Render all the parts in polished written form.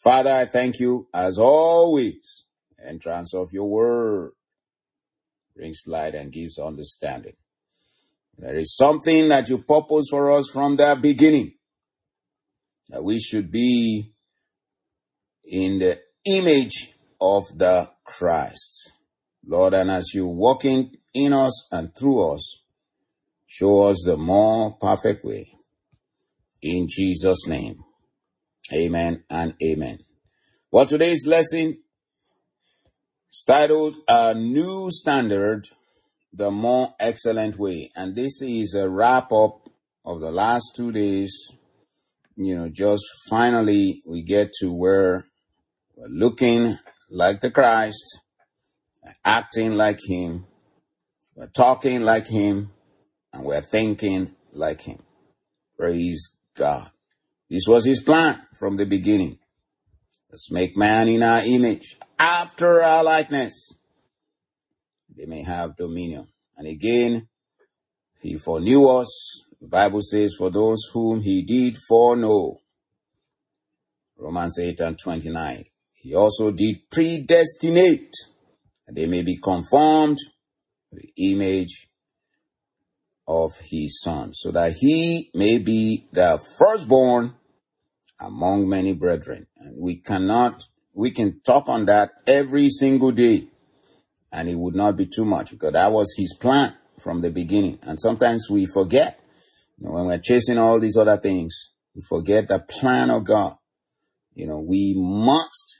Father, I thank you as always. Entrance of your word brings light and gives understanding. There is something that you purpose for us from the beginning, that we should be in the image of the Christ. Lord, and as you walking in us and through us, show us the more perfect way. In Jesus' name, amen and amen. Well, today's lesson is titled A New Standard, the More Excellent Way. And this is a wrap-up of the last 2 days. Just finally we get to where we're looking like the Christ, acting like him, we're talking like him, and we're thinking like him. Praise God. This was his plan from the beginning. Let's make man in our image, after our likeness. They may have dominion. And again, he foreknew us. The Bible says, for those whom he did foreknow. Romans 8:29. He also did predestinate, that they may be conformed to the image of his Son, so that he may be the firstborn among many brethren. And we can talk on that every single day, and it would not be too much, because that was his plan from the beginning. And sometimes we forget, when we're chasing all these other things, we forget the plan of God. We must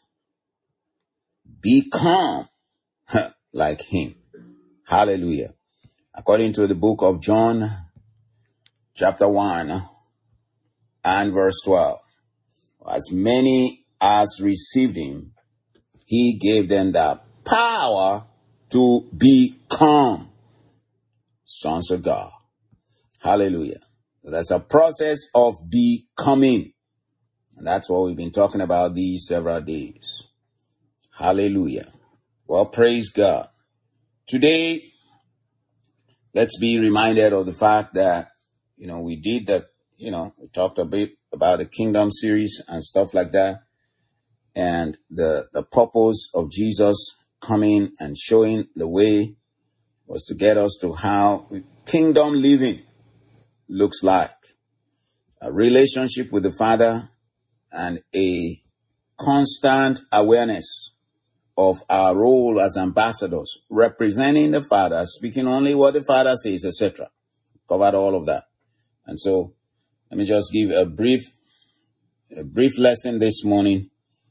become like him. Hallelujah. According to the book of John, chapter 1 and verse 12. As many as received him, he gave them the power to become sons of God. Hallelujah. So that's a process of becoming. And that's what we've been talking about these several days. Hallelujah. Well, praise God. Today, let's be reminded of the fact that, we did that, we talked a bit about the kingdom series and stuff like that. And the purpose of Jesus coming and showing the way was to get us to how kingdom living looks like. A relationship with the Father and a constant awareness of our role as ambassadors, representing the Father, speaking only what the Father says, etc. Covered all of that. And so, let me just give a brief lesson this morning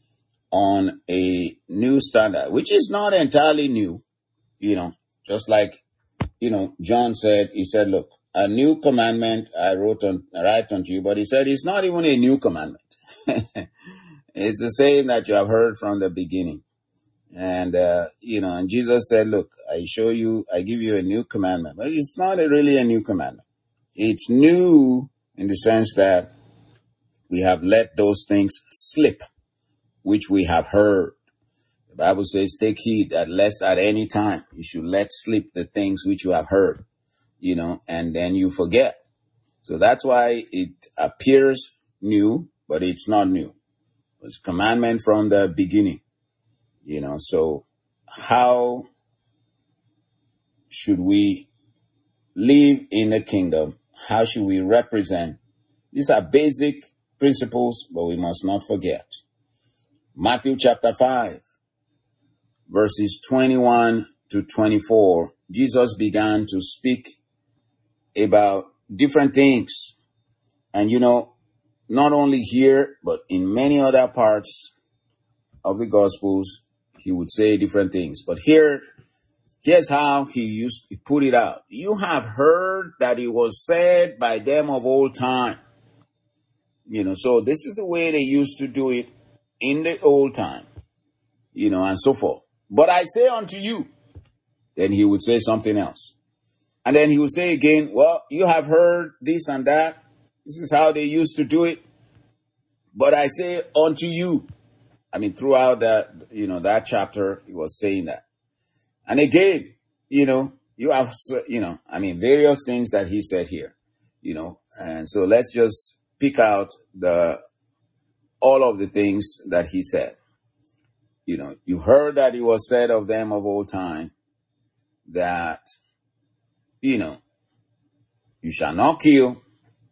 on a new standard, which is not entirely new, just like, John said, he said, look, a new commandment I write unto you, but he said, it's not even a new commandment. It's the same that you have heard from the beginning. And, and Jesus said, look, I give you a new commandment, but it's not really a new commandment. It's new in the sense that we have let those things slip, which we have heard. The Bible says, take heed that lest at any time you should let slip the things which you have heard, and then you forget. So that's why it appears new, but it's not new. It's a commandment from the beginning, so how should we live in the kingdom? How should we represent? These are basic principles, but we must not forget. Matthew chapter 5, verses 21 to 24, Jesus began to speak about different things. And not only here, but in many other parts of the Gospels, he would say different things. But here's how he put it out. You have heard that it was said by them of old time. So this is the way they used to do it in the old time, and so forth. But I say unto you, then he would say something else. And then he would say again, well, you have heard this and that. This is how they used to do it. But I say unto you. Throughout that chapter, he was saying that. And again, you have, various things that he said here, and so let's just pick out the all of the things that he said. You heard that it was said of them of old time that, you shall not kill,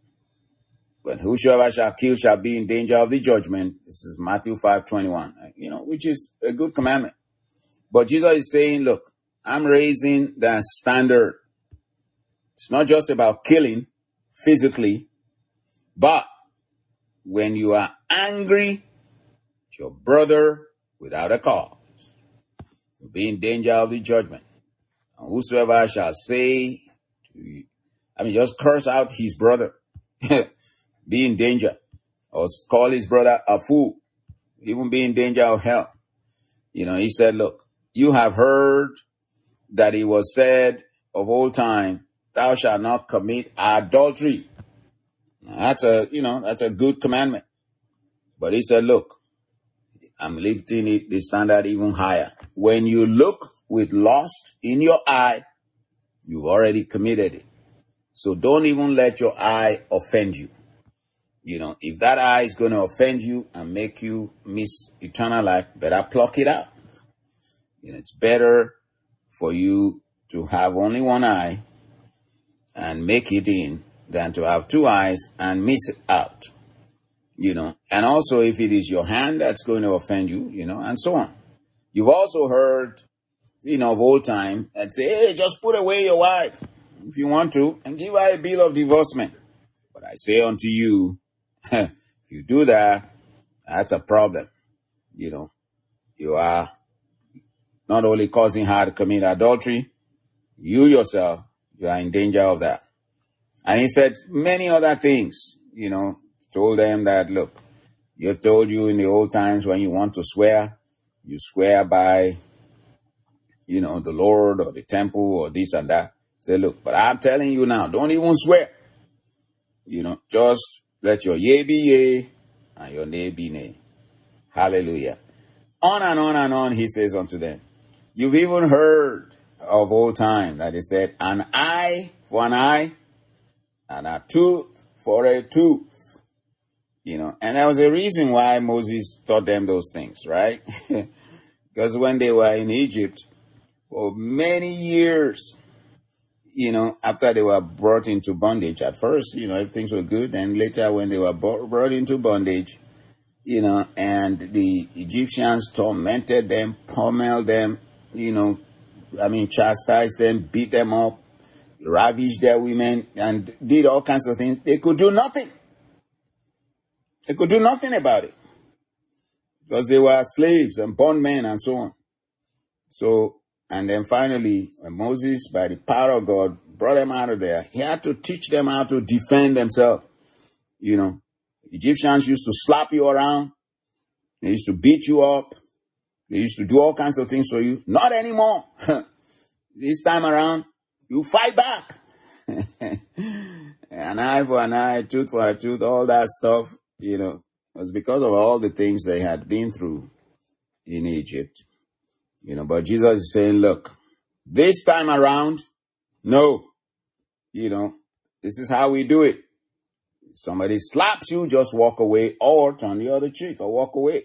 but whosoever shall kill shall be in danger of the judgment. This is Matthew 5:21, which is a good commandment. But Jesus is saying, look, I'm raising the standard. It's not just about killing physically, but when you are angry at your brother without a cause, you'll be in danger of the judgment. And whosoever shall say, just curse out his brother, be in danger, or call his brother a fool, even be in danger of hell. He said, look, you have heard that it was said of old time, thou shalt not commit adultery. That's a good commandment. But he said, look, I'm lifting the standard even higher. When you look with lust in your eye, you've already committed it. So don't even let your eye offend you. If that eye is going to offend you and make you miss eternal life, better pluck it out. It's better for you to have only one eye and make it in than to have two eyes and miss it out. And also if it is your hand that's going to offend you, and so on. You've also heard, of old time that say, hey, just put away your wife if you want to and give her a bill of divorcement. But I say unto you, if you do that, that's a problem. You are not only causing her to commit adultery, you yourself, you are in danger of that. And he said many other things, told them that, look, you told you in the old times when you want to swear, you swear by, the Lord or the temple or this and that. Say, look, but I'm telling you now, don't even swear. Just let your yea be yea and your nay be nay. Hallelujah. On and on and on, he says unto them. You've even heard of old time that he said, an eye for an eye and a tooth for a tooth. And there was a reason why Moses taught them those things, right? Because when they were in Egypt for many years, after they were brought into bondage, at first, if things were good, and later when they were brought into bondage, and the Egyptians tormented them, pummeled them, chastised them, beat them up, ravaged their women, and did all kinds of things. They could do nothing. They could do nothing about it. Because they were slaves and bondmen and so on. So, and then finally, when Moses, by the power of God, brought them out of there, he had to teach them how to defend themselves. Egyptians used to slap you around. They used to beat you up. They used to do all kinds of things for you. Not anymore. This time around, you fight back. An eye for an eye, tooth for a tooth, all that stuff, was because of all the things they had been through in Egypt. But Jesus is saying, look, this time around, no. This is how we do it. If somebody slaps you, just walk away or turn the other cheek or walk away.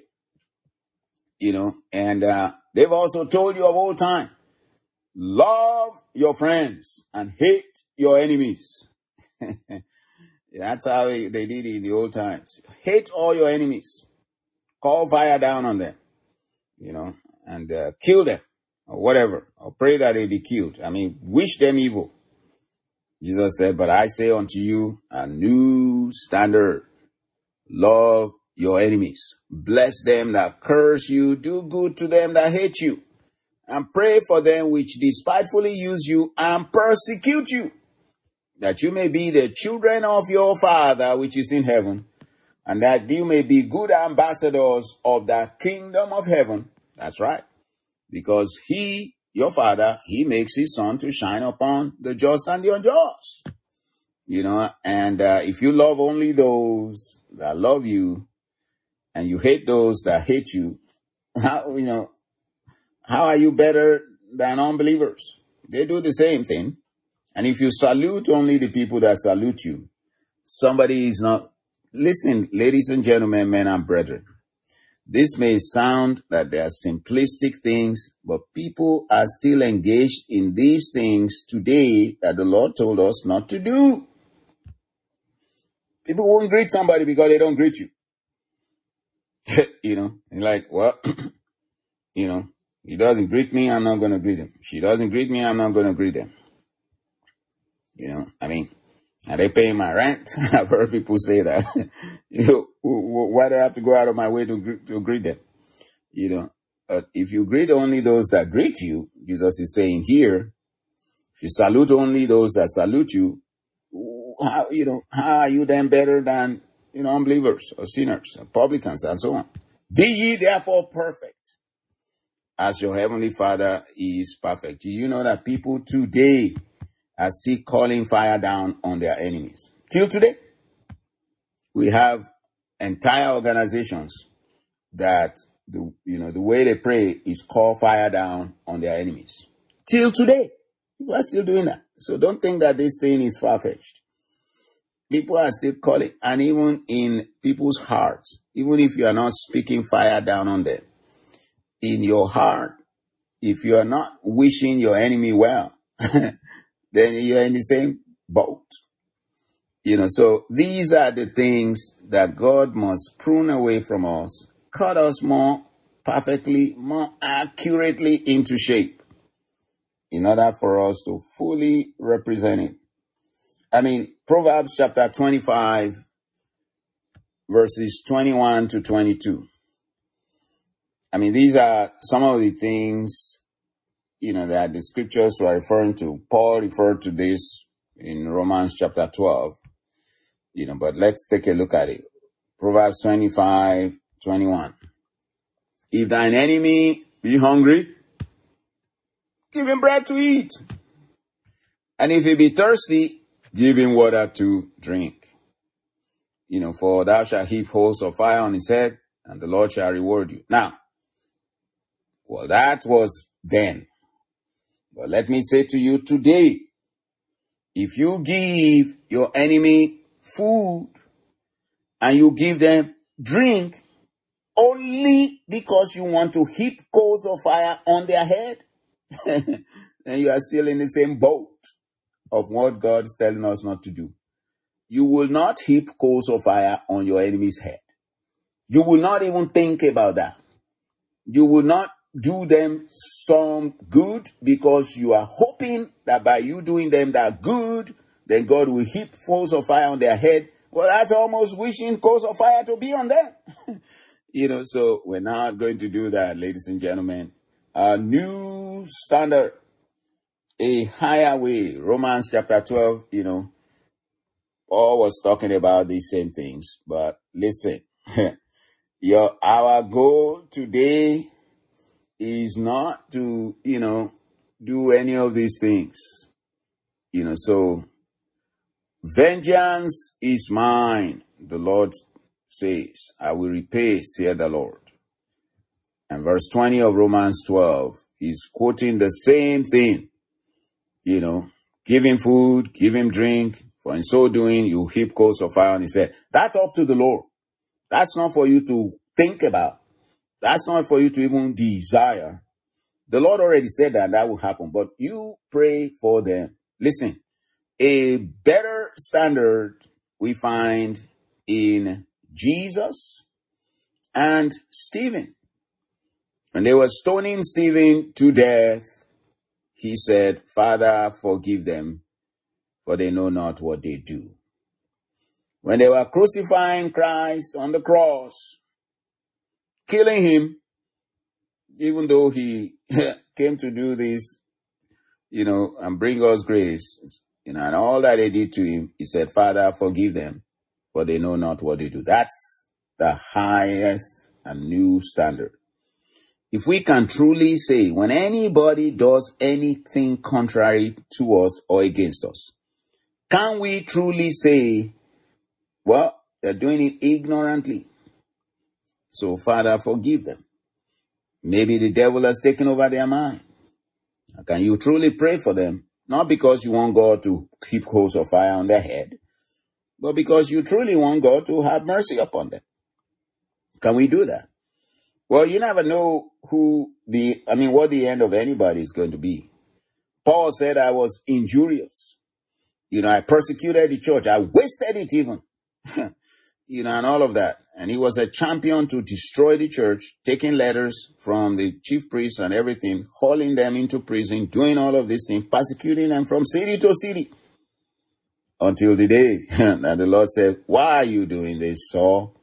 And they've also told you of old time, love your friends and hate your enemies. That's how they did it in the old times. Hate all your enemies. Call fire down on them, and kill them or whatever, or pray that they be killed. Wish them evil. Jesus said, but I say unto you a new standard. Love your enemies. Bless them that curse you. Do good to them that hate you. And pray for them which despitefully use you and persecute you, that you may be the children of your Father which is in heaven, and that you may be good ambassadors of the kingdom of heaven. That's right. Because he, your Father, he makes his sun to shine upon the just and the unjust. And if you love only those that love you, and you hate those that hate you, how are you better than unbelievers? They do the same thing. And if you salute only the people that salute you, somebody is not Listen, ladies and gentlemen, men and brethren, this may sound that they are simplistic things, but people are still engaged in these things today that the Lord told us not to do. People won't greet somebody because they don't greet you. Like, well, he doesn't greet me, I'm not going to greet him. She doesn't greet me, I'm not going to greet them. Are they paying my rent? I've heard people say that. Why do I have to go out of my way to greet them? If you greet only those that greet you, Jesus is saying here, if you salute only those that salute you, how are you then better than, unbelievers or sinners or publicans and so on? Be ye therefore perfect, as your heavenly Father is perfect. Do you know that people today are still calling fire down on their enemies? Till today, we have entire organizations that the way they pray is call fire down on their enemies. Till today, people are still doing that. So don't think that this thing is far-fetched. People are still calling, and even in people's hearts, even if you are not speaking fire down on them, in your heart, if you are not wishing your enemy well, then you're in the same boat. So these are the things that God must prune away from us, cut us more perfectly, more accurately into shape in order for us to fully represent Him. Proverbs chapter 25, verses 21 to 22. These are some of the things, that the scriptures were referring to. Paul referred to this in Romans chapter 12, but let's take a look at it. Proverbs 25, 21. If thine enemy be hungry, give him bread to eat. And if he be thirsty, give him water to drink. For thou shalt heap coals of fire on his head, and the Lord shall reward you. Now, that was then. But let me say to you today, if you give your enemy food and you give them drink only because you want to heap coals of fire on their head, then you are still in the same boat of what God is telling us not to do. You will not heap coals of fire on your enemy's head. You will not even think about that. You will not do them some good because you are hoping that by you doing them that good, then God will heap coals of fire on their head. Well, that's almost wishing coals of fire to be on them. So we're not going to do that, ladies and gentlemen. A new standard, a higher way. Romans chapter 12, Paul was talking about these same things. But listen, our goal today is not to, do any of these things. So vengeance is mine, the Lord says. I will repay, saith the Lord. And verse 20 of Romans 12 is quoting the same thing. Give him food, give him drink, for in so doing you heap coals of fire on his head. That's up to the Lord. That's not for you to think about. That's not for you to even desire. The Lord already said that will happen, but you pray for them. Listen, a better standard we find in Jesus and Stephen. When they were stoning Stephen to death, he said, Father, forgive them, for they know not what they do. When they were crucifying Christ on the cross, killing him, even though he came to do this, and bring us grace, and all that they did to him, he said, Father, forgive them, for they know not what they do. That's the highest and new standard. If we can truly say, when anybody does anything contrary to us or against us, can we truly say, well, they're doing it ignorantly, so Father, forgive them? Maybe the devil has taken over their mind. Can you truly pray for them? Not because you want God to heap coals of fire on their head, but because you truly want God to have mercy upon them. Can we do that? Well, you never know what the end of anybody is going to be. Paul said, I was injurious. I persecuted the church. I wasted it even. And all of that. And he was a champion to destroy the church, taking letters from the chief priests and everything, hauling them into prison, doing all of these things, persecuting them from city to city. Until the day that the Lord said, why are you doing this, Saul?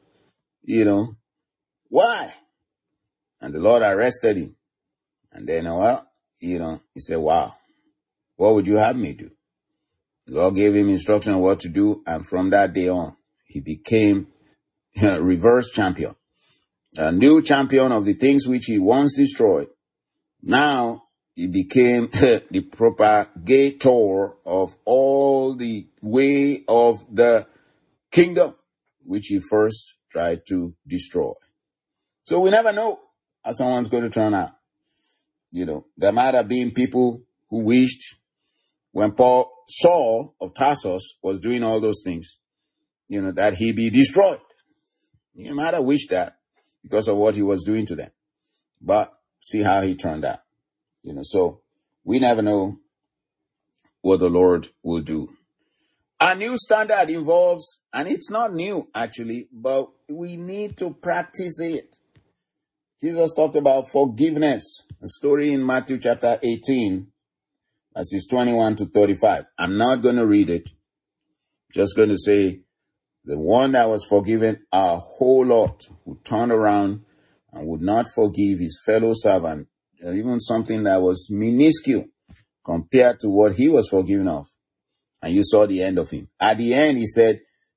Why? And the Lord arrested him. And then, he said, wow, what would you have me do? The Lord gave him instruction on what to do. And from that day on, he became a reverse champion, a new champion of the things which he once destroyed. Now he became the propagator of all the way of the kingdom, which he first tried to destroy. So we never know how someone's going to turn out. There might have been people who wished when Saul of Tarsus was doing all those things, that he be destroyed. You might have wished that because of what he was doing to them. But see how he turned out. So we never know what the Lord will do. A new standard involves, and it's not new actually, but we need to practice it. Jesus talked about forgiveness. A story in Matthew chapter 18, verses 21 to 35. I'm not going to read it. Just going to say, the one that was forgiven a whole lot, who turned around and would not forgive his fellow servant, even something that was minuscule compared to what he was forgiven of. And you saw the end of him. At the end, he said,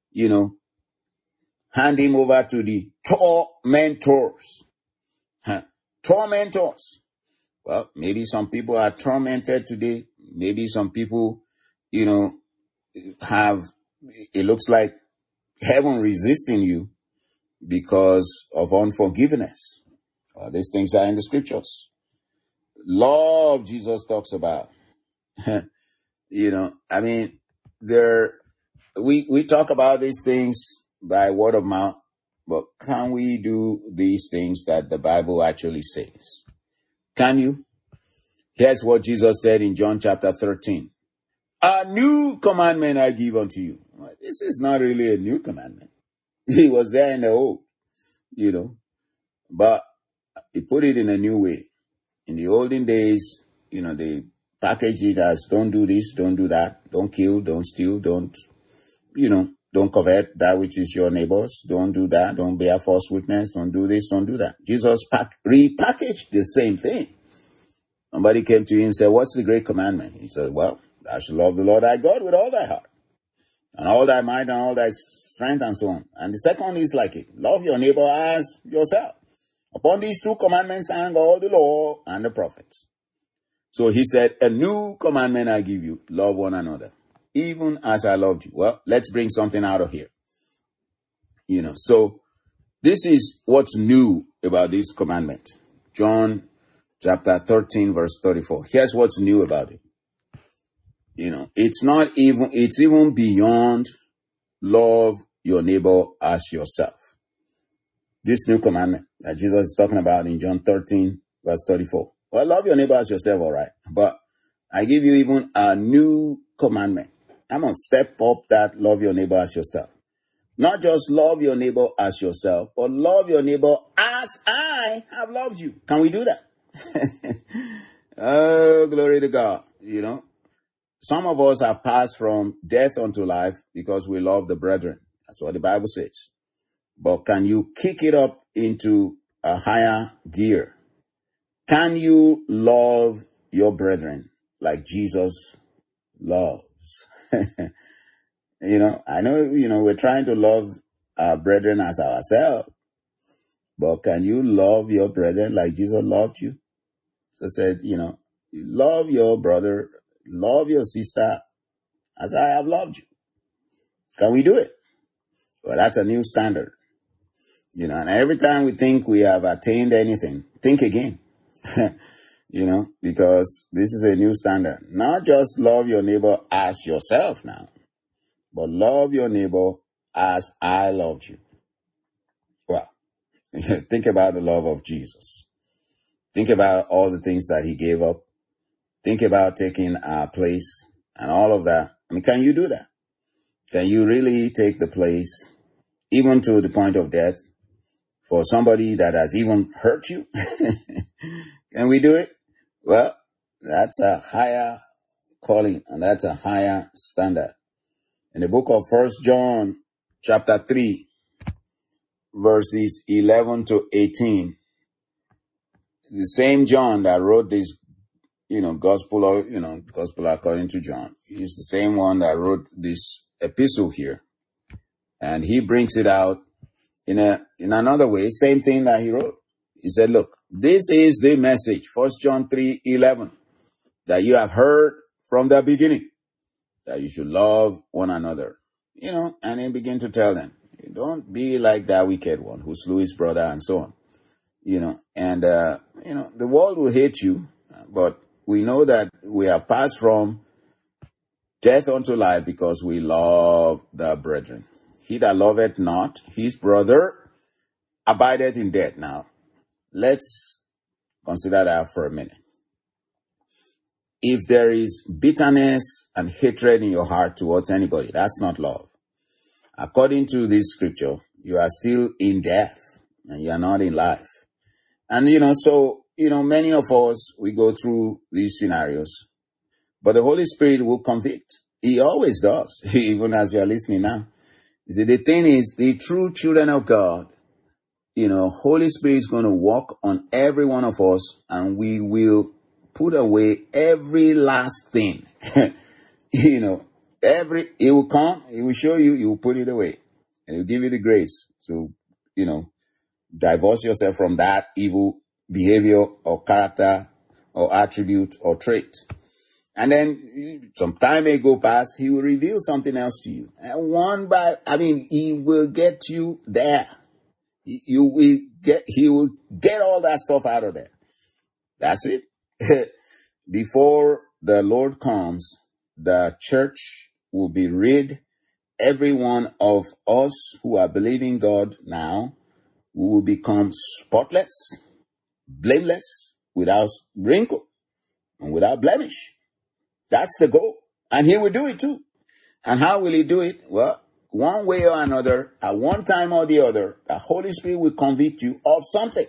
hand him over to the tormentors. Tormentors. Well, maybe some people are tormented today. Maybe some people, it looks like heaven resisting you because of unforgiveness. These things are in the scriptures. Love, Jesus talks about. We talk about these things by word of mouth, but can we do these things that the Bible actually says? Can you? Here's what Jesus said in John chapter 13. A new commandment I give unto you. This is not really a new commandment. He was there in the old, but he put it in a new way. In the olden days, they packaged it as don't do this, don't do that, don't kill, don't steal, don't covet that which is your neighbor's, don't do that, don't bear false witness, don't do this, don't do that. Jesus repackaged the same thing. Somebody came to him and said, what's the great commandment? He said, well, thou shalt love the Lord thy God with all thy heart, and all thy might, and all thy strength, and so on. And the second is like it. Love your neighbor as yourself. Upon these two commandments hang all the law and the prophets. So he said, a new commandment I give you, love one another, even as I loved you. Well, let's bring something out of here. So this is what's new about this commandment. John chapter 13, verse 34. Here's what's new about it. It's even beyond love your neighbor as yourself. This new commandment that Jesus is talking about in John 13, verse 34. Well, love your neighbor as yourself, all right. But I give you even a new commandment. I'm going to step up that love your neighbor as yourself. Not just love your neighbor as yourself, but love your neighbor as I have loved you. Can we do that? Oh, glory to God. Some of us have passed from death unto life because we love the brethren. That's what the Bible says. But can you kick it up into a higher gear? Can you love your brethren like Jesus loves? I know, we're trying to love our brethren as ourselves. But can you love your brethren like Jesus loved you? So I said, love your brother, love your sister as I have loved you. Can we do it? Well, that's a new standard. And every time we think we have attained anything, think again. Because this is a new standard. Not just love your neighbor as yourself now, but love your neighbor as I loved you. Well, think about the love of Jesus. Think about all the things that he gave up. Think about taking our place and all of that. I mean, can you do that? Can you really take the place, even to the point of death, for somebody that has even hurt you? Can we do it? Well, that's a higher calling, and that's a higher standard. In the book of 1 John, chapter 3, verses 11 to 18, the same John that wrote this, gospel according to John, he's the same one that wrote this epistle here. And he brings it out in another way, same thing that he wrote. He said, look, this is the message, 1 John 3:11, that you have heard from the beginning, that you should love one another. And he began to tell them, don't be like that wicked one who slew his brother and so on. The world will hate you, but we know that we have passed from death unto life because we love the brethren. He that loveth not his brother abideth in death. Now, let's consider that for a minute. If there is bitterness and hatred in your heart towards anybody, that's not love. According to this scripture, you are still in death and you are not in life. And, many of us, we go through these scenarios, but the Holy Spirit will convict. He always does, even as you are listening now. You see, the thing is, the true children of God, Holy Spirit is going to walk on every one of us, and we will put away every last thing. He will come, he will show you, you will put it away. And he'll give you the grace to, divorce yourself from that evil behavior or character or attribute or trait. And then some time may go past, he will reveal something else to you. And he will get you there. He will get all that stuff out of there. That's it. Before the Lord comes, the church will be rid. Every one of us who are believing God now, we will become spotless, blameless, without wrinkle, and without blemish. That's the goal. And he will do it too. And how will he do it? Well, one way or another, at one time or the other, the Holy Spirit will convict you of something.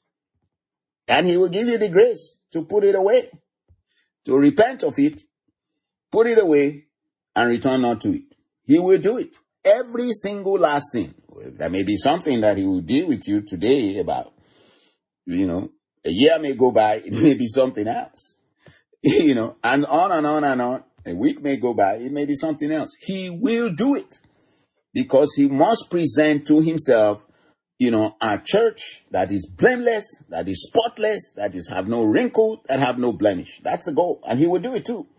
And he will give you the grace to put it away, to repent of it, put it away, and return not to it. He will do it. Every single last thing. There may be something that he will deal with you today about. A year may go by, it may be something else. And on and on and on. A week may go by, it may be something else. He will do it because he must present to himself, a church that is blameless, that is spotless, that is have no wrinkle, that have no blemish. That's the goal. And he will do it too.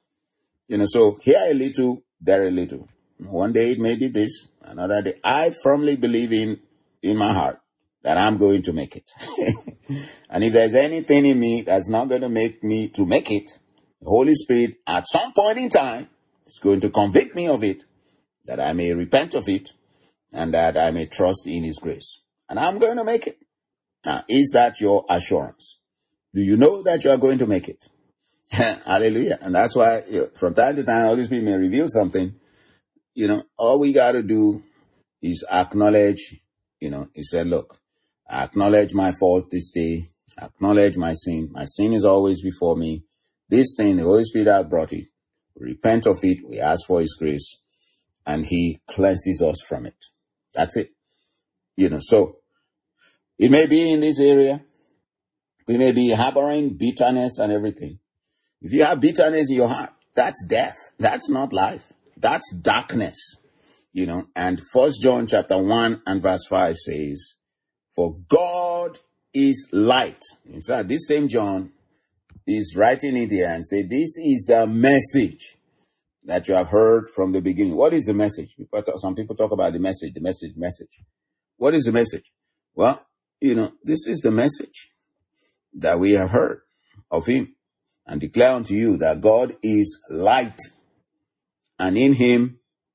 So here a little, there a little. One day it may be this, another day. I firmly believe in my heart that I'm going to make it. And if there's anything in me that's not going to make me to make it, the Holy Spirit at some point in time is going to convict me of it, that I may repent of it, and that I may trust in his grace. And I'm going to make it. Now, is that your assurance? Do you know that you are going to make it? Hallelujah. And that's why from time to time, Holy Spirit may reveal something. All we got to do is acknowledge, he said, look, I acknowledge my fault this day. I acknowledge my sin. My sin is always before me. This thing, the Holy Spirit has brought it. We repent of it. We ask for his grace, and he cleanses us from it. That's it. So it may be in this area. We may be harboring bitterness and everything. If you have bitterness in your heart, that's death. That's not life. That's darkness. And 1 John chapter 1 and verse 5 says, for God is light. In fact, this same John is writing it here and say, this is the message that you have heard from the beginning. What is the message? Some people talk about the message. What is the message? Well, this is the message that we have heard of him and declare unto you that God is light, and in him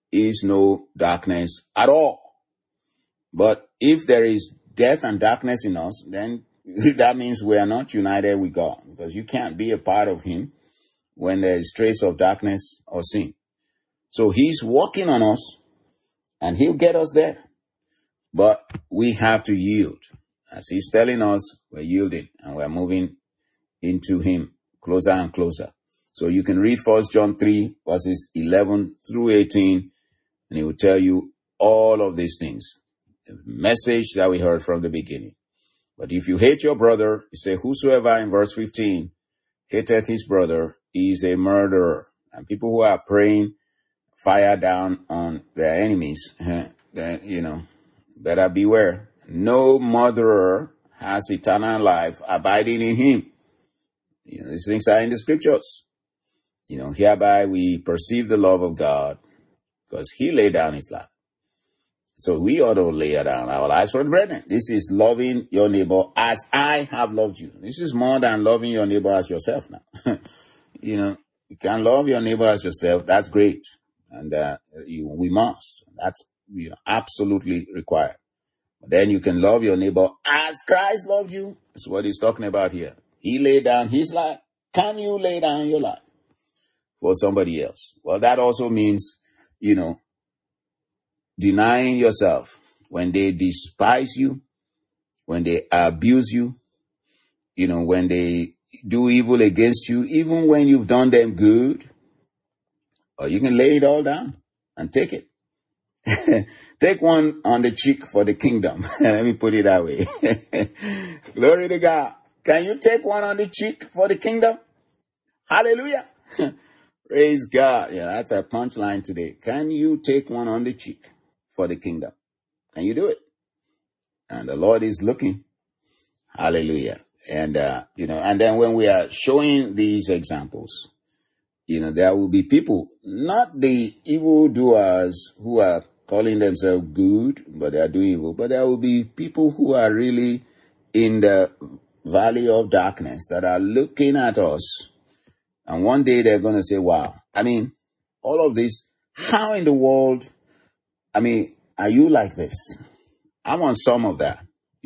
is no darkness at all. But if there is death and darkness in us, then that means we are not united with God, because you can't be a part of him when there is trace of darkness or sin. So he's working on us and he'll get us there. But we have to yield. As he's telling us, we're yielding and we're moving into him closer and closer. So you can read 1 John 3 verses 11 through 18, and he will tell you all of these things. The message that we heard from the beginning. But if you hate your brother, you say, whosoever in verse 15 hateth his brother is a murderer. And people who are praying fire down on their enemies, better beware. No murderer has eternal life abiding in him. These things are in the scriptures. Hereby we perceive the love of God, because he laid down his life. So we ought to lay down our lives for the brethren. This is loving your neighbor as I have loved you. This is more than loving your neighbor as yourself now. You can love your neighbor as yourself. That's great. And we must. That's absolutely required. But then you can love your neighbor as Christ loved you. That's what he's talking about here. He laid down his life. Can you lay down your life for somebody else? Well, that also means, denying yourself when they despise you, when they abuse you, when they do evil against you, even when you've done them good, or you can lay it all down and take it. Take one on the cheek for the kingdom. Let me put it that way. Glory to God. Can you take one on the cheek for the kingdom? Hallelujah. Praise God. Yeah, that's a punchline today. Can you take one on the cheek for the kingdom? Can you do it? And the Lord is looking. Hallelujah. And, and then when we are showing these examples, there will be people, not the evildoers who are calling themselves good, but they are doing evil, but there will be people who are really in the valley of darkness that are looking at us. And one day they're going to say, wow, all of this, how in the world, are you like this? I want some of that,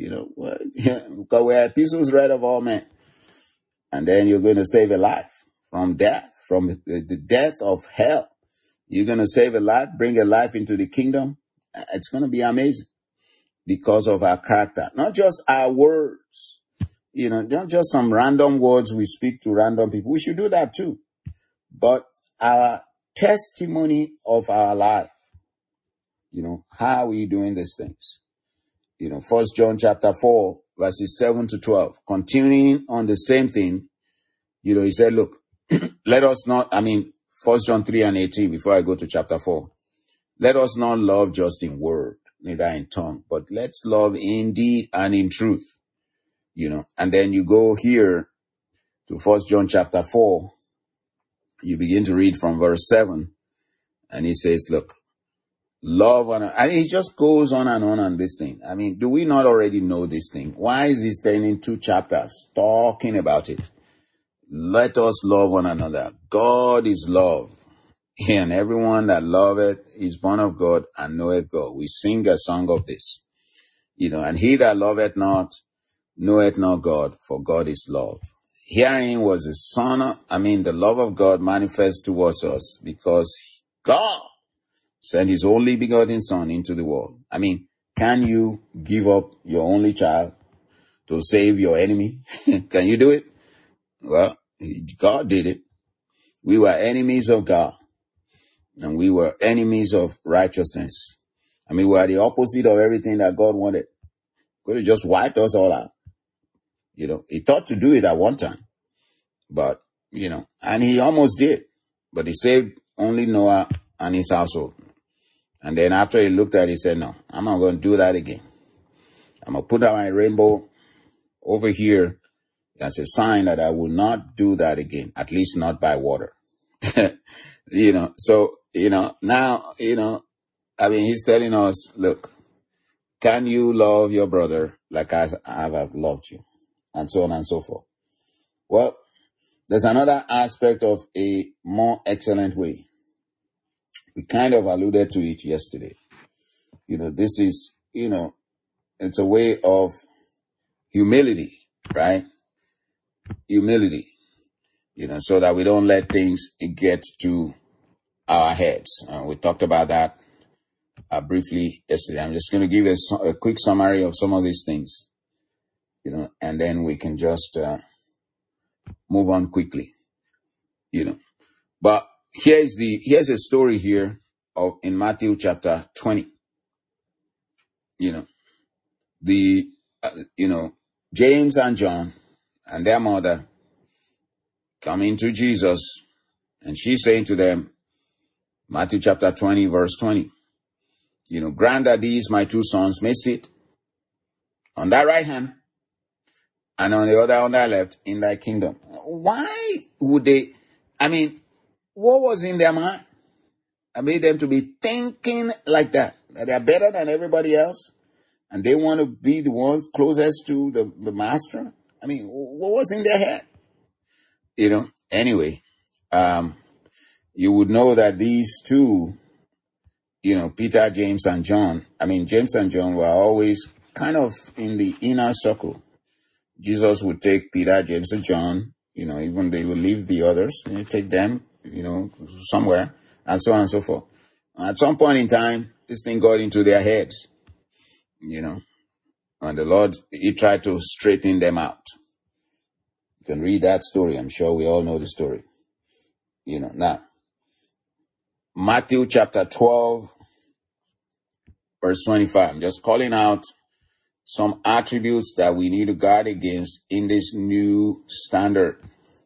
because we're epistles read of all men. And then you're going to save a life from death, from the death of hell. You're going to save a life, bring a life into the kingdom. It's going to be amazing because of our character, not just our words, not just some random words we speak to random people. We should do that too. But our testimony of our life, how are we doing these things? 1 John chapter 4, verses 7 to 12, continuing on the same thing, he said, look, let us not, 1 John 3 and 18, before I go to chapter 4, let us not love just in word, neither in tongue, but let's love in deed and in truth, and then you go here to 1 John chapter 4, you begin to read from verse 7, and he says, look, love, and he just goes on this thing. Do we not already know this thing? Why is he staying in 2 chapters talking about it? Let us love one another. God is love. And everyone that loveth is born of God and knoweth God. We sing a song of this. And he that loveth not, knoweth not God, for God is love. Herein was the Son, the love of God manifest towards us, because God sent his only begotten Son into the world. Can you give up your only child to save your enemy? Can you do it? Well, God did it. We were enemies of God, and we were enemies of righteousness. We were the opposite of everything that God wanted. Could have just wiped us all out. He thought to do it at one time, but, and he almost did, but he saved only Noah and his household. And then after he looked at it, he said, no, I'm not going to do that again. I'm going to put out my rainbow over here as a sign that I will not do that again, at least not by water. So, now, he's telling us, look, can you love your brother like I have loved you? And so on and so forth. Well, there's another aspect of a more excellent way. We kind of alluded to it yesterday. This is, it's a way of humility, right? Humility, so that we don't let things get to our heads. We talked about that briefly yesterday. I'm just going to give a quick summary of some of these things, and then we can just move on quickly, But here's a story here in Matthew chapter 20. James and John and their mother coming to Jesus, and she's saying to them, Matthew chapter 20, verse 20, grant that these my two sons may sit on thy right hand and on the other on thy left in thy kingdom. Why would they, what was in their mind? I made them to be thinking like that they are better than everybody else, and they want to be the ones closest to the master. What was in their head? Anyway, you would know that these two, Peter, James, and John, James and John were always kind of in the inner circle. Jesus would take Peter, James, and John, even they would leave the others, take them, somewhere, and so on and so forth. At some point in time, this thing got into their heads, and the Lord, he tried to straighten them out. You can read that story. I'm sure we all know the story. Now, Matthew chapter 12, verse 25. I'm just calling out some attributes that we need to guard against in this new standard.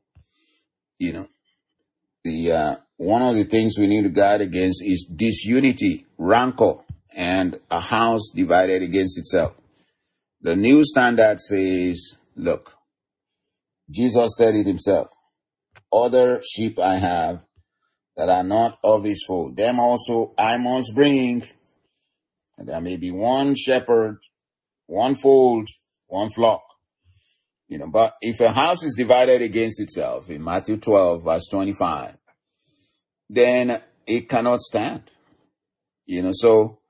One of the things we need to guard against is disunity, rancor, and a house divided against itself. The new standard says, look, Jesus said it himself, other sheep I have that are not of this fold, them also I must bring. And there may be one shepherd, one fold, one flock. But if a house is divided against itself, in Matthew 12, verse 25, then it cannot stand. So,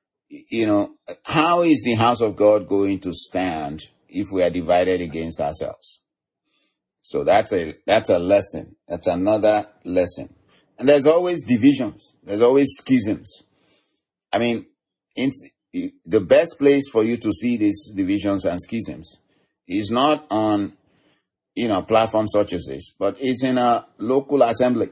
how is the house of God going to stand if we are divided against ourselves? So that's a lesson. That's another lesson. And there's always divisions. There's always schisms. The best place for you to see these divisions and schisms is not on, platforms such as this, but it's in a local assembly.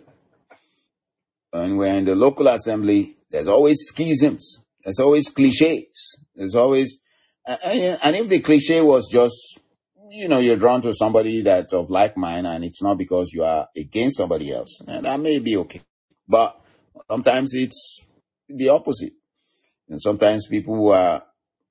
And we're in the local assembly, there's always schisms. There's always cliches. There's always, and if the cliche was just, you're drawn to somebody that's of like mind and it's not because you are against somebody else, that may be okay. But sometimes it's the opposite. And sometimes people who are,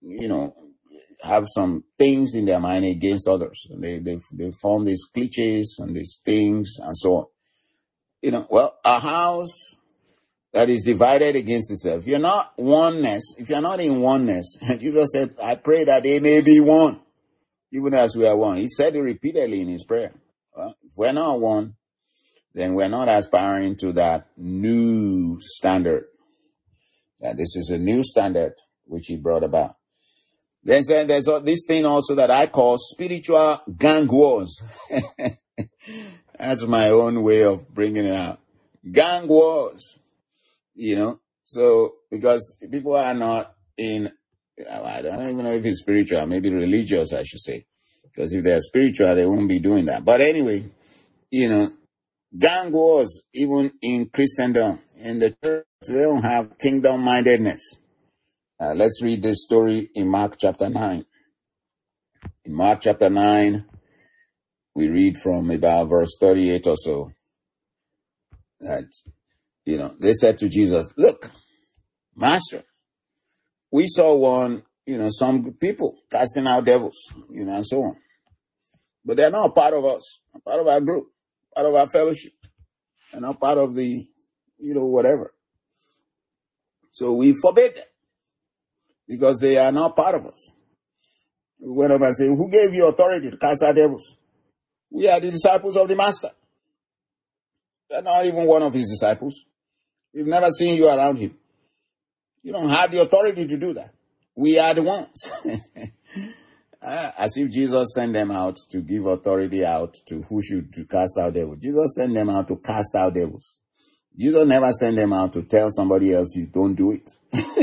have some things in their mind against others. They form these cliches and these things and so on. A house that is divided against itself. If you're not in oneness, Jesus said, I pray that they may be one, even as we are one. He said it repeatedly in his prayer. If we're not one, then we're not aspiring to that new standard. That this is a new standard which he brought about. Then there's this thing also that I call spiritual gang wars. That's my own way of bringing it out. Gang wars. So because people are not in, I don't even know if it's spiritual, maybe religious, I should say. Because if they're spiritual, they won't be doing that. But anyway, gang wars, even in Christendom, in the church, they don't have kingdom-mindedness. Let's read this story in Mark chapter 9. In Mark chapter 9, we read from about verse 38 or so. That, they said to Jesus, look, Master, we saw some people casting out devils, and so on. But they're not part of us, part of our group, part of our fellowship. They're not part of the, whatever. So we forbid them because they are not part of us. We went up and said, who gave you authority to cast out devils? We are the disciples of the Master. They're not even one of his disciples. We've never seen you around him. You don't have the authority to do that. We are the ones. As if Jesus sent them out to give authority out to who should to cast out devils. Jesus sent them out to cast out devils. Jesus never sent them out to tell somebody else you don't do it.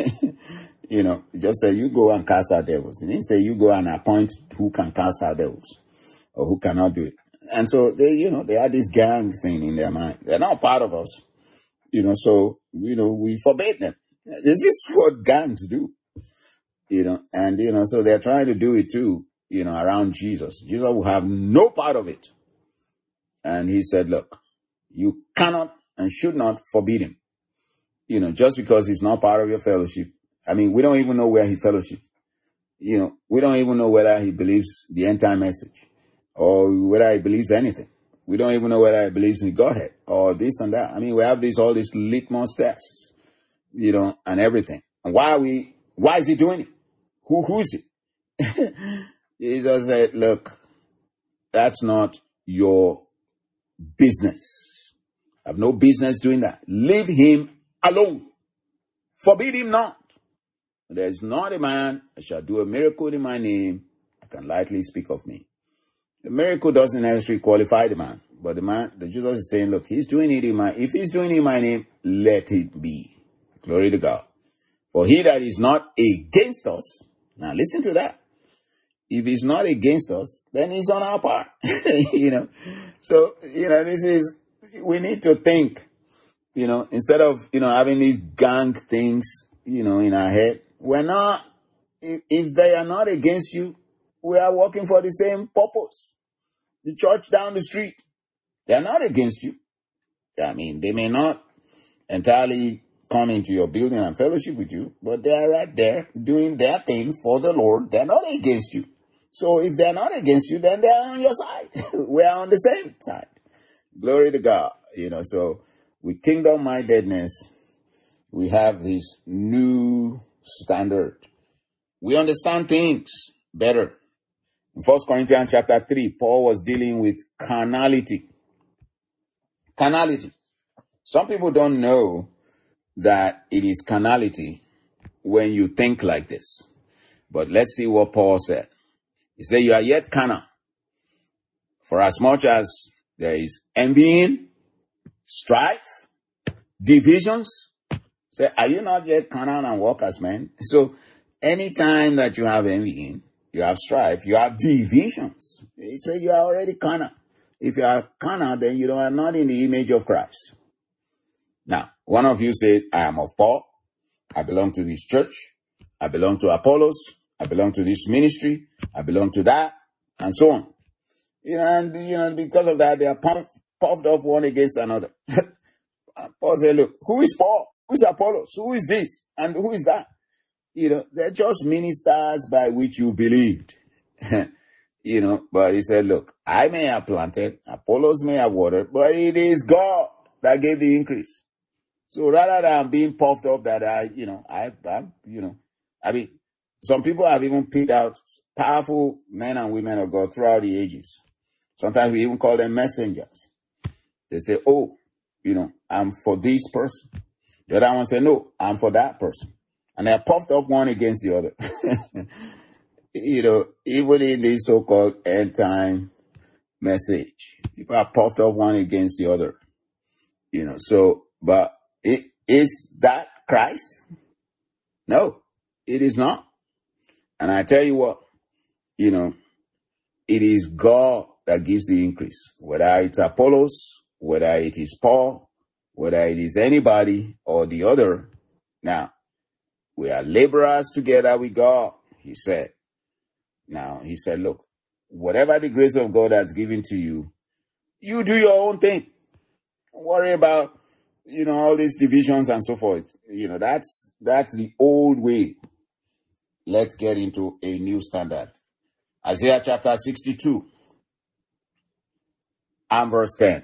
He just said, you go and cast out devils. He didn't say you go and appoint who can cast out devils or who cannot do it. And so they had this gang thing in their mind. They're not part of us. So we forbade them. This is what gangs do. So they're trying to do it too, around Jesus. Jesus will have no part of it. And he said, look, you cannot and should not forbid him. Just because he's not part of your fellowship. I mean, we don't even know where he fellowship. We don't even know whether he believes the end time message or whether he believes anything. We don't even know whether he believes in Godhead or this and that. I mean, we have all these litmus tests, and everything. And why is he doing it? Who is it? Jesus said, look, that's not your business. I have no business doing that. Leave him alone. Forbid him not. There is not a man that shall do a miracle in my name that can lightly speak of me. The miracle doesn't necessarily qualify the man. But the Jesus is saying, look, if he's doing it in my name, let it be. Glory to God. For he that is not against us, now listen to that. If he's not against us, then he's on our part. So, we need to think, instead of, having these gang things, in our head. We're not, if they are not against you, we are working for the same purpose. The church down the street, they are not against you. I mean, they may not entirely come into your building and fellowship with you, but they are right there doing their thing for the Lord. They're not against you. So if they're not against you, then they're on your side. We are on the same side. Glory to God. So with kingdom mindedness, we have this new standard. We understand things better. In 1 Corinthians chapter 3, Paul was dealing with carnality. Carnality. Some people don't know that it is carnality when you think like this. But let's see what Paul said. He said, you are yet carnal. For as much as there is envying, strife, divisions. Say, are you not yet carnal and walk as men? So anytime that you have envying, you have strife, you have divisions. He said you are already carnal. If you are carnal, then you are not in the image of Christ. Now, one of you said, I am of Paul. I belong to this church. I belong to Apollos. I belong to this ministry. I belong to that, and so on. Because of that, they are puffed off one against another. Paul said, look, who is Paul? Who is Apollos? Who is this? And who is that? They're just ministers by which you believed. But he said, look, I may have planted, Apollos may have watered, but it is God that gave the increase. So rather than being puffed up that some people have even picked out powerful men and women of God throughout the ages. Sometimes we even call them messengers. They say, oh, I'm for this person. The other one say, no, I'm for that person. And they're puffed up one against the other. Even in this so-called end time message, people are puffed up one against the other. But is that Christ? No, it is not. And I tell you what, it is God that gives the increase. Whether it's Apollos, whether it is Paul, whether it is anybody or the other. Now, we are laborers together with God, he said. Now, he said, look, whatever the grace of God has given to you, you do your own thing. Don't worry about, all these divisions and so forth. That's the old way. Let's get into a new standard. Isaiah chapter 62 and verse 10.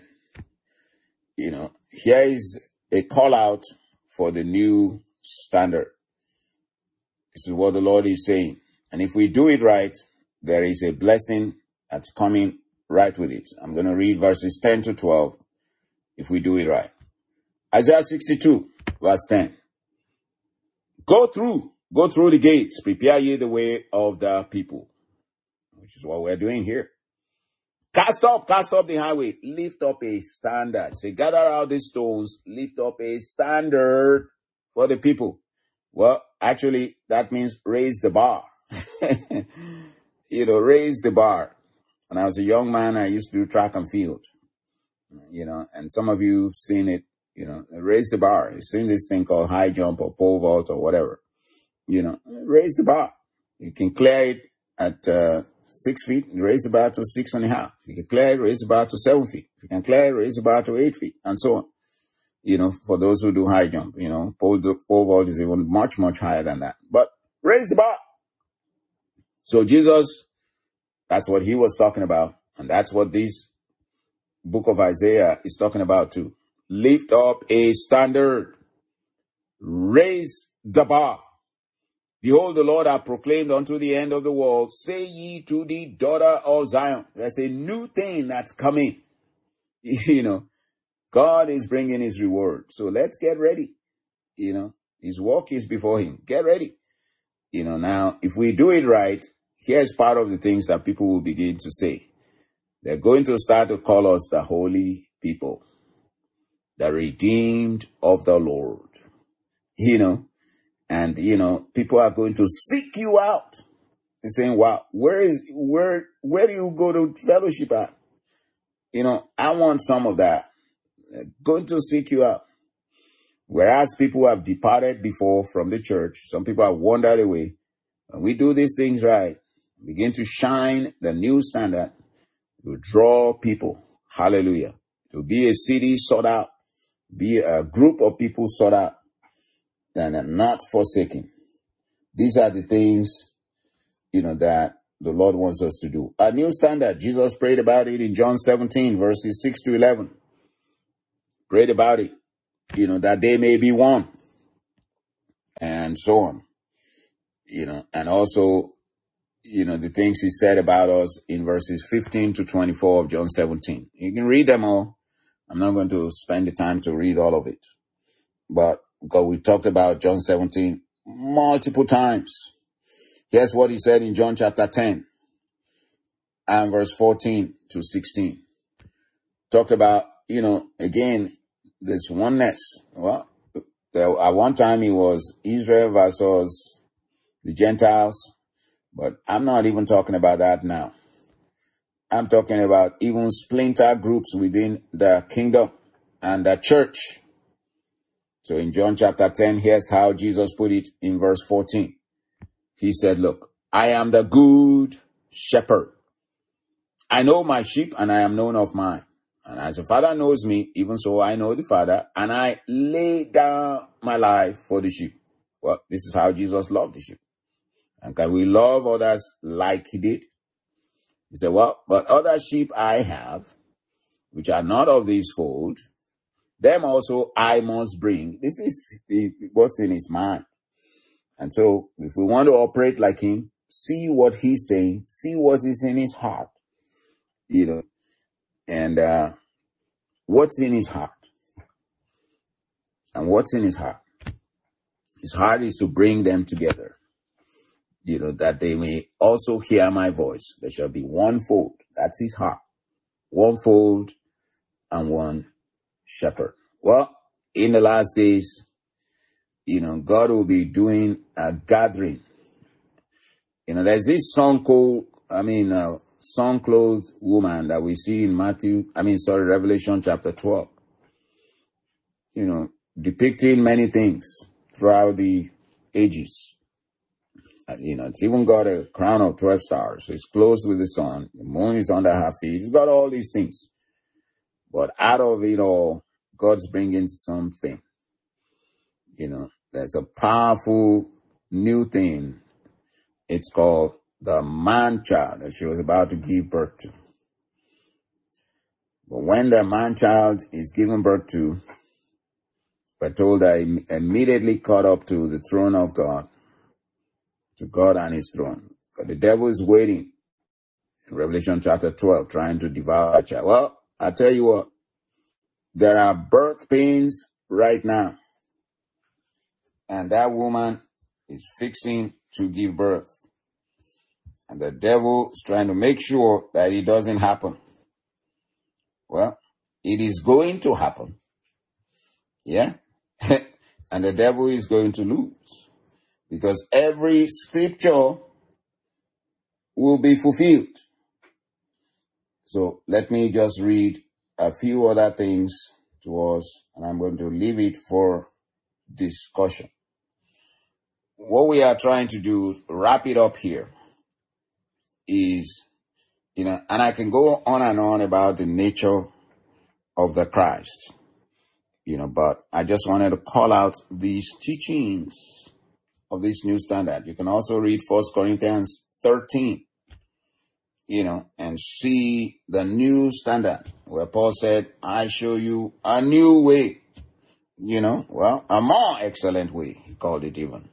Here is a call out for the new standard. This is what the Lord is saying. And if we do it right, there is a blessing that's coming right with it. I'm going to read verses 10 to 12 if we do it right. Isaiah 62 Verse 10. Go through the gates, prepare ye the way of the people, which is what we're doing here. Cast up the highway, lift up a standard. Say, gather out the stones, lift up a standard for the people. Well, actually, that means raise the bar. Raise the bar. When I was a young man, I used to do track and field, and some of you have seen it, raise the bar. You've seen this thing called high jump or pole vault or whatever, raise the bar. You can clear it at 6 feet, raise the bar to 6.5. If you can clear it, raise the bar to 7 feet. If you can clear it, raise the bar to 8 feet, and so on. For those who do high jump, pole vault is even much, much higher than that. But raise the bar. So Jesus, that's what he was talking about. And that's what this book of Isaiah is talking about too. Lift up a standard. Raise the bar. Behold, the Lord hath proclaimed unto the end of the world, say ye to the daughter of Zion. There's a new thing that's coming. God is bringing his reward. So let's get ready. His work is before him. Get ready. Now, if we do it right, here's part of the things that people will begin to say. They're going to start to call us the holy people, the redeemed of the Lord. And people are going to seek you out. They're saying, wow, where do you go to fellowship at? I want some of that. They're going to seek you out. Whereas people have departed before from the church, some people have wandered away. When we do these things right, begin to shine the new standard, to draw people. Hallelujah. To be a city sought out, be a group of people sought out, and not forsaken. These are the things, that the Lord wants us to do. A new standard. Jesus prayed about it in John 17, verses 6 to 11. Prayed about it, that they may be one. And so on. And also, the things he said about us in verses 15 to 24 of John 17. You can read them all. I'm not going to spend the time to read all of it. But because we talked about John 17 multiple times. Here's what he said in John chapter 10 and verse 14 to 16. Talked about, again, this oneness. Well, at one time it was Israel versus the Gentiles. But I'm not even talking about that now. I'm talking about even splinter groups within the kingdom and the church. So in John chapter 10, here's how Jesus put it in verse 14. He said, look, I am the good shepherd. I know my sheep and I am known of mine. And as the Father knows me, even so I know the Father, and I lay down my life for the sheep. Well, this is how Jesus loved the sheep. And can we love others like he did? He said, well, but other sheep I have, which are not of this fold, them also I must bring. This is what's in his mind. And so if we want to operate like him, see what he's saying, see what is in his heart, and what's in his heart. And what's in his heart? His heart is to bring them together. That they may also hear my voice. There shall be one fold. That's his heart. One fold and one shepherd. Well, in the last days, God will be doing a gathering. There's this song-clothed woman that we see in Revelation chapter 12. Depicting many things throughout the ages. It's even got a crown of 12 stars. It's clothed with the sun. The moon is under her feet. It's got all these things. But out of it all, God's bringing something. There's a powerful new thing. It's called the man-child that she was about to give birth to. But when the man-child is given birth to, we're told that he immediately caught up to the throne of God. To God and his throne. But the devil is waiting in Revelation chapter 12, trying to devour a child. Well, I tell you what, there are birth pains right now. and that woman is fixing to give birth. And the devil is trying to make sure that it doesn't happen. Well, it is going to happen. Yeah? And the devil is going to lose. Because every scripture will be fulfilled. So let me just read a few other things to us, and I'm going to leave it for discussion. What we are trying to do, wrap it up here, is, and I can go on and on about the nature of the Christ, but I just wanted to call out these teachings of this new standard. You can also read 1 Corinthians 13, and see the new standard where Paul said, I show you a new way, a more excellent way, he called it even.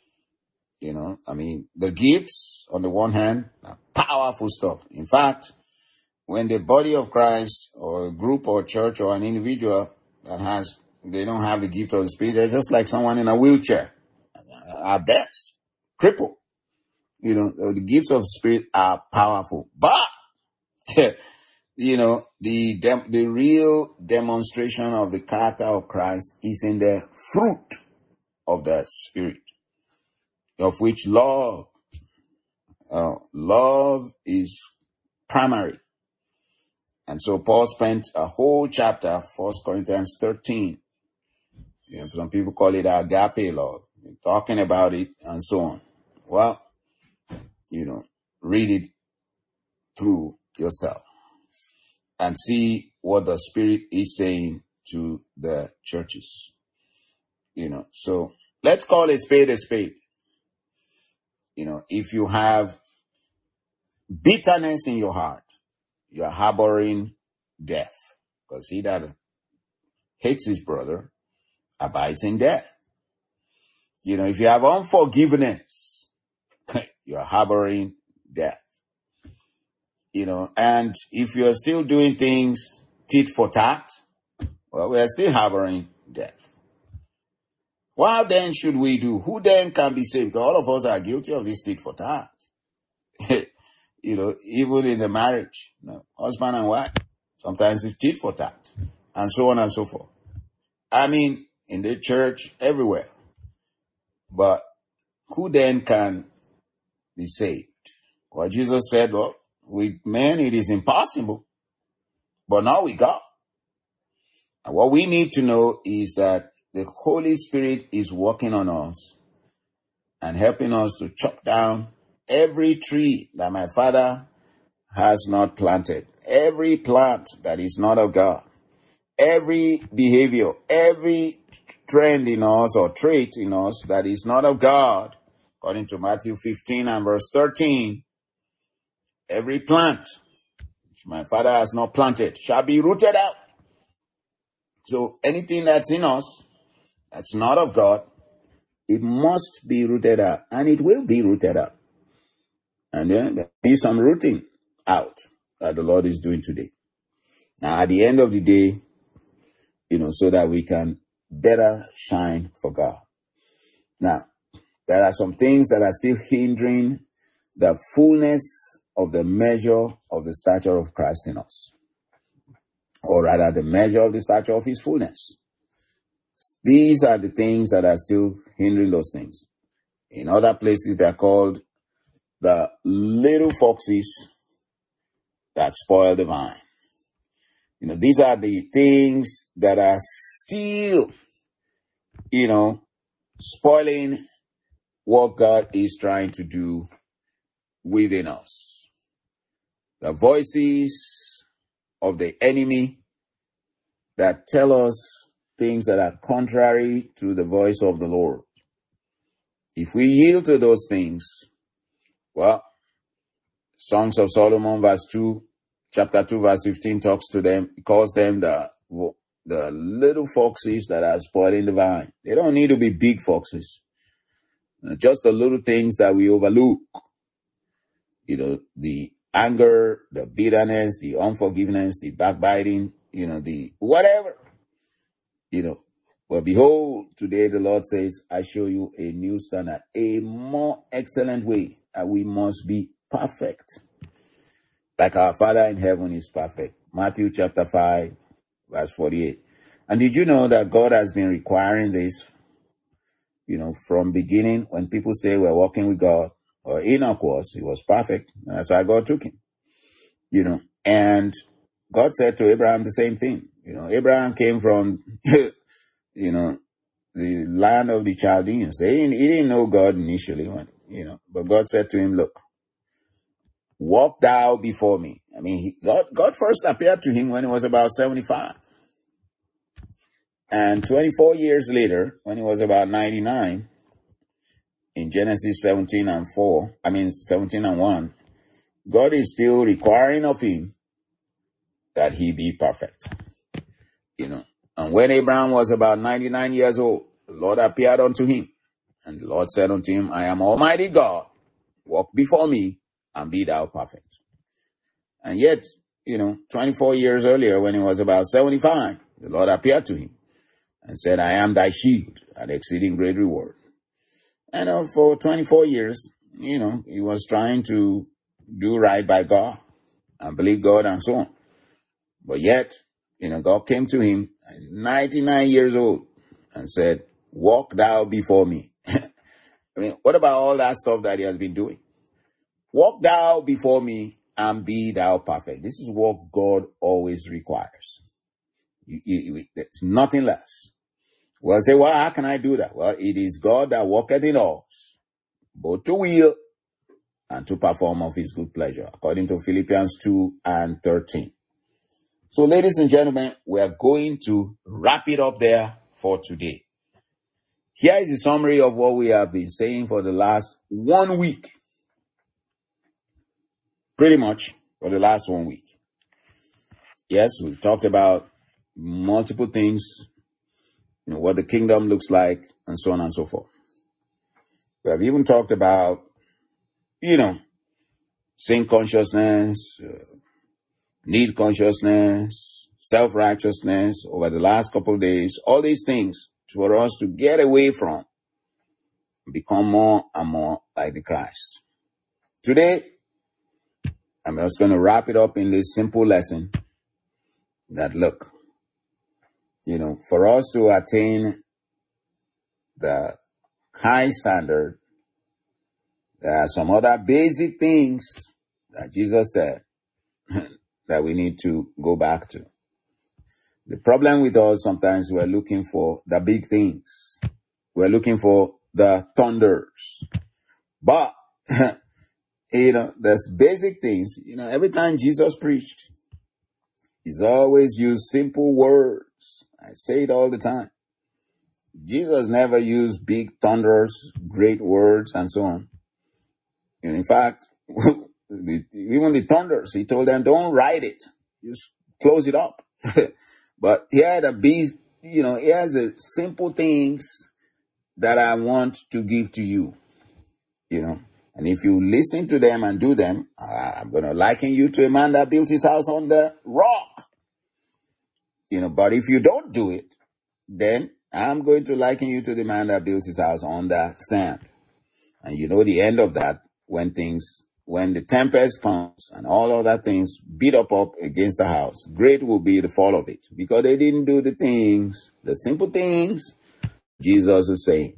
The gifts on the one hand are powerful stuff. In fact, when the body of Christ or a group or church or an individual they don't have the gift of the Spirit, they're just like someone in a wheelchair, at best, crippled. The gifts of the Spirit are powerful, but the real demonstration of the character of Christ is in the fruit of the Spirit, of which love is primary. And so Paul spent a whole chapter, 1 Corinthians 13. Some people call it agape love, talking about it and so on. Well, read it through yourself and see what the Spirit is saying to the churches. So let's call a spade a spade. If you have bitterness in your heart, you are harboring death, because he that hates his brother abides in death. If you have unforgiveness, you are harboring death. And if you are still doing things tit for tat, well, we are still harboring death. What then should we do? Who then can be saved? Because all of us are guilty of this tit for tat. Even in the marriage, husband and wife, sometimes it's tit for tat, and so on and so forth. In the church, everywhere. But who then can be saved? Well, Jesus said, well, with men it is impossible, but not with God. And what we need to know is that the Holy Spirit is working on us and helping us to chop down every tree that my Father has not planted, every plant that is not of God, every behavior, every trend in us or trait in us that is not of God, according to Matthew 15 and verse 13, every plant which my Father has not planted shall be rooted out. So anything that's in us that's not of God, it must be rooted out, and it will be rooted out. And then there'll be some rooting out that the Lord is doing today. Now, at the end of the day, so that we can better shine for God. Now, there are some things that are still hindering the fullness of the measure of the stature of Christ in us. Or rather, the measure of the stature of his fullness. These are the things that are still hindering those things. In other places, they're called the little foxes that spoil the vine. These are the things that are still, spoiling what God is trying to do within us. The voices of the enemy that tell us things that are contrary to the voice of the Lord. If we yield to those things, well, Songs of Solomon chapter 2 verse 15 talks to them, calls them the little foxes that are spoiling the vine. They don't need to be big foxes. Just the little things that we overlook. The anger, the bitterness, the unforgiveness, the backbiting, the whatever. Well, behold, today the Lord says, I show you a new standard, a more excellent way, and we must be perfect, like our Father in heaven is perfect. Matthew chapter 5, verse 48. And did you know that God has been requiring this, from beginning when people say we're walking with God, or Enoch was, he was perfect. That's why God took him, and God said to Abraham the same thing. Abraham came from, the land of the Chaldeans. He didn't know God initially, but God said to him, look, walk thou before me. I mean, God first appeared to him when he was about 75. And 24 years later, when he was about 99, in Genesis 17 and 1, God is still requiring of him that he be perfect. And when Abraham was about 99 years old, the Lord appeared unto him. And the Lord said unto him, I am Almighty God. Walk before me and be thou perfect. And yet, 24 years earlier, when he was about 75, the Lord appeared to him and said, I am thy shield and exceeding great reward. And for 24 years, he was trying to do right by God and believe God and so on. But yet, God came to him at 99 years old and said, walk thou before me. I mean, what about all that stuff that he has been doing? Walk thou before me and be thou perfect. This is what God always requires. It's nothing less. Well, say, well, how can I do that? Well, it is God that worketh in us, both to will and to perform of his good pleasure, according to Philippians 2 and 13. So, ladies and gentlemen, we are going to wrap it up there for today. Here is a summary of what we have been saying for the last 1 week. Pretty much for the last 1 week. Yes, we've talked about multiple things, what the kingdom looks like, and so on and so forth. We have even talked about, sin consciousness, need consciousness, self-righteousness over the last couple of days, all these things for us to get away from, become more and more like the Christ. Today, I'm just going to wrap it up in this simple lesson that, look, for us to attain the high standard, there are some other basic things that Jesus said that we need to go back to. The problem with us, sometimes we're looking for the big things. We're looking for the thunders. But, there's basic things. Every time Jesus preached, he's always used simple words. I say it all the time. Jesus never used big thunders, great words, and so on. And in fact, even the thunders, he told them, don't write it. Just close it up. But here here's the simple things that I want to give to you, And if you listen to them and do them, I'm going to liken you to a man that built his house on the rock. But if you don't do it, then I'm going to liken you to the man that built his house on the sand. And the end of that, when the tempest comes and all other things beat up against the house, great will be the fall of it. Because they didn't do the simple things Jesus is saying,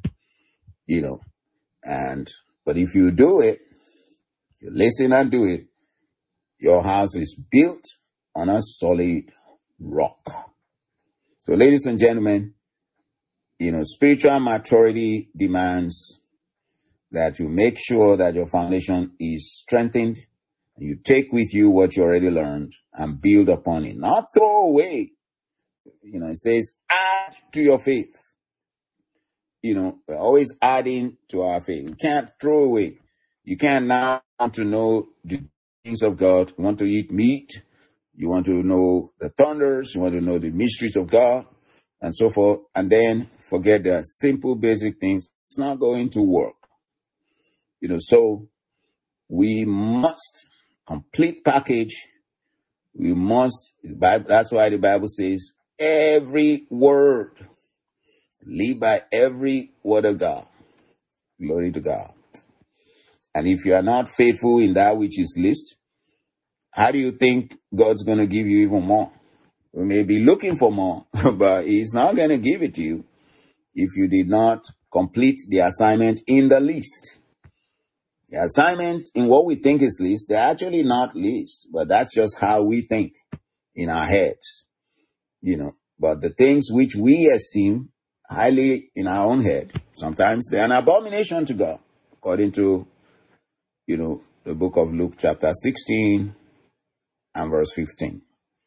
but if you do it, you listen and do it, your house is built on a solid rock. So, ladies and gentlemen, spiritual maturity demands that you make sure that your foundation is strengthened. You take with you what you already learned and build upon it. Not throw away. It says, add to your faith. We're always adding to our faith. We can't throw away. You can't now want to know the things of God. You want to eat meat. You want to know the thunders. You want to know the mysteries of God and so forth. And then forget the simple, basic things. It's not going to work. So we must complete package. We must, that's why the Bible says every word Live by every word of God. Glory to God. And if you are not faithful in that which is least, how do you think God's going to give you even more? We may be looking for more, but He's not going to give it to you if you did not complete the assignment in the least. The assignment in what we think is least, they're actually not least, but that's just how we think in our heads, But the things which we esteem highly in our own head, sometimes they're an abomination to God, according to, the book of Luke chapter 16 and verse 15.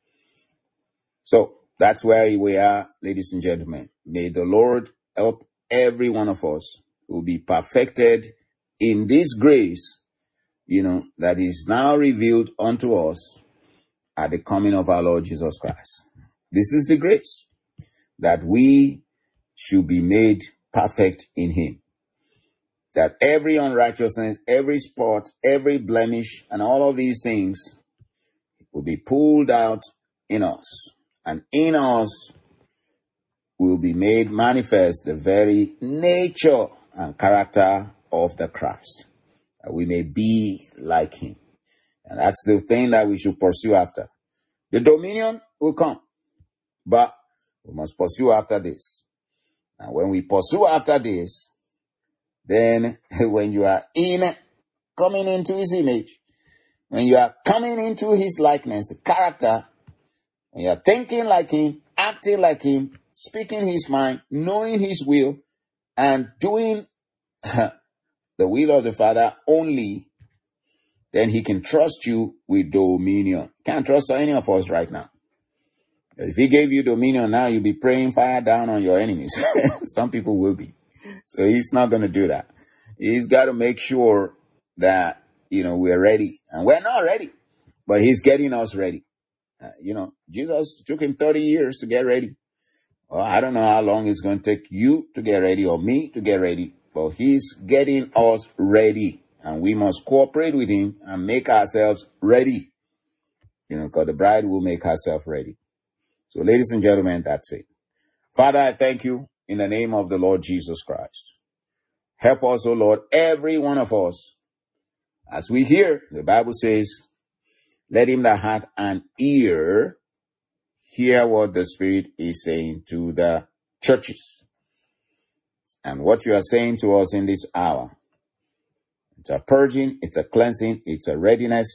So that's where we are, ladies and gentlemen. May the Lord help every one of us who be perfected in this grace, that is now revealed unto us at the coming of our Lord Jesus Christ. This is the grace that we should be made perfect in Him. That every unrighteousness, every spot, every blemish, and all of these things will be pulled out in us. And in us will be made manifest the very nature and character of the Christ. That we may be like Him. And that's the thing that we should pursue after. The dominion will come, but we must pursue after this. And when we pursue after this, then when you are coming into His image, when you are coming into His likeness, the character, when you are thinking like Him, acting like Him, speaking His mind, knowing His will, and doing the will of the Father only, then He can trust you with dominion. Can't trust any of us right now. If He gave you dominion now, you'll be praying fire down on your enemies. Some people will be. So He's not going to do that. He's got to make sure that, we're ready. And we're not ready, but He's getting us ready. Jesus took Him 30 years to get ready. Well, I don't know how long it's going to take you to get ready or me to get ready, but He's getting us ready. And we must cooperate with Him and make ourselves ready. Because the bride will make herself ready. So, ladies and gentlemen, that's it. Father, I thank You in the name of the Lord Jesus Christ. Help us, O Lord, every one of us. As we hear, the Bible says, let him that hath an ear hear what the Spirit is saying to the churches. And what You are saying to us in this hour, it's a purging, it's a cleansing, it's a readiness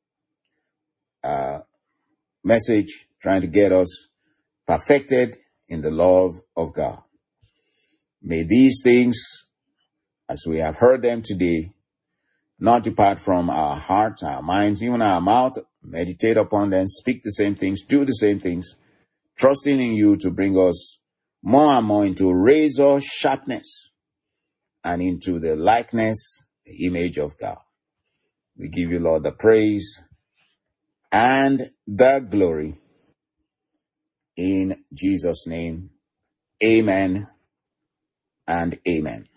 message trying to get us perfected in the love of God. May these things, as we have heard them today, not depart from our hearts, our minds, even our mouth. Meditate upon them, speak the same things, do the same things, trusting in You to bring us more and more into razor sharpness and into the likeness, the image of God. We give You, Lord, the praise and the glory. In Jesus' name, amen and amen.